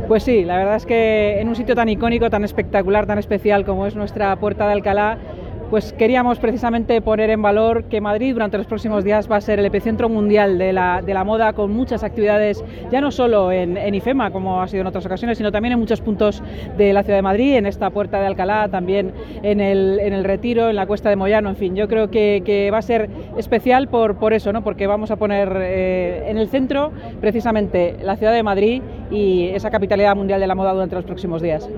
Pues sí, la verdad es que en un sitio tan icónico, tan espectacular, tan especial como es nuestra Puerta de Alcalá, pues queríamos precisamente poner en valor que Madrid durante los próximos días va a ser el epicentro mundial de la moda, con muchas actividades, ya no solo en IFEMA, como ha sido en otras ocasiones, sino también en muchos puntos de la ciudad de Madrid, en esta Puerta de Alcalá, también en el Retiro, en la Cuesta de Moyano, en fin, yo creo que va a ser especial por eso, ¿no? Porque vamos a poner en el centro precisamente la ciudad de Madrid y esa capitalidad mundial de la moda durante los próximos días.